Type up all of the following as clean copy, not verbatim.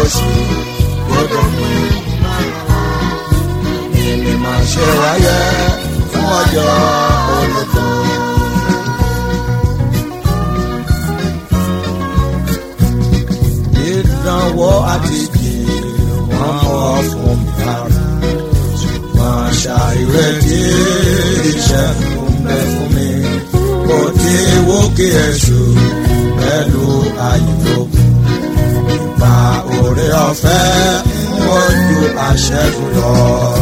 òṣì gbọ́dọ̀ pé èmi máa ṣe wáyé fún ọjọ́ ológo. Ìdánwò àti ìjì wọ́n mọ̀ fún mi lára, ṣùgbọ́n ṣàìrètí ìṣẹ́gun bẹ fún mi. Kò tí wó kí èṣù pẹ̀lú àyílógún. Ìgbà oore ọ̀fẹ́ ń wọ́jú àṣẹ́gun lọ.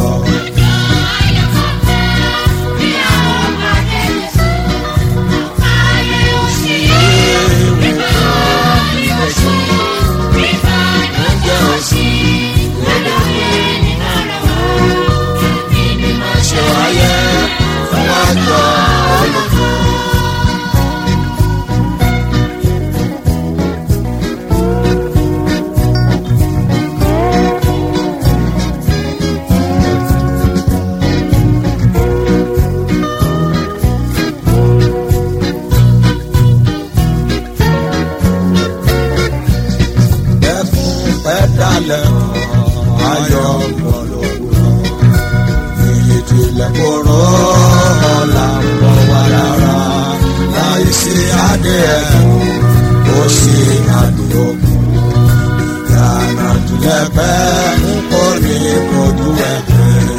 Ayọ̀ lọ́lọ́wọ́ èyí tilẹ̀ kóró ọ̀la ń bọ̀ wá rárá láìsí adé ẹ̀fọ́ ó sì àdúrógún ìyànà tilẹ̀ pẹ́ ń kó ní ojú ẹ̀fẹ́.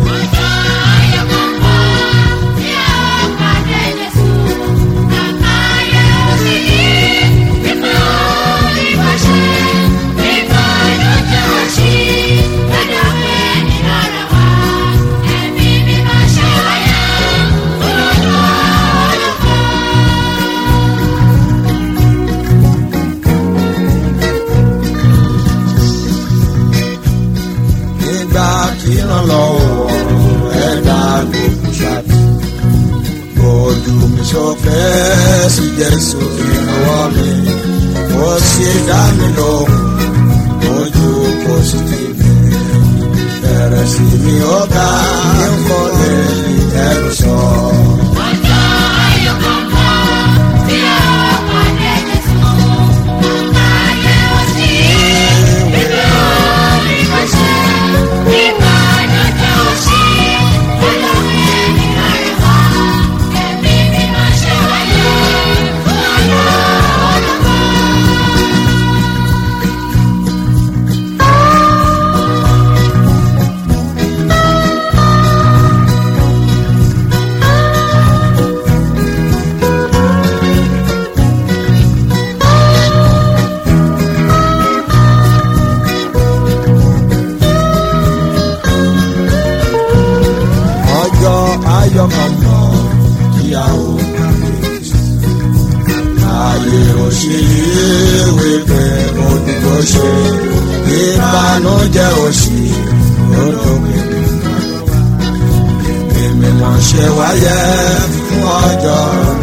Sókè sí Jésù ìrànwọ́ mi, ó sì dá mi lóhùn, ojú kò sì tì mí. Bẹ̀rẹ̀ sí mi ó ga, ń kọ́ lè ní ẹrù sọ. Ọjọ́ ayọ̀ kan mọ́ tí a pàdé Jésù, ayé ó sì bíbí orí kò ṣe, nípa ìdájọ́ òṣì, olórí ẹni àríwá. Ayọ̀ kan mọ́ kí a ó gbàgbé ayé òṣèléwé pé òdìbò ṣe ìbànújẹ́ òṣì lódògbé èmi mọ̀ ṣe wáyé fún ọjọ́.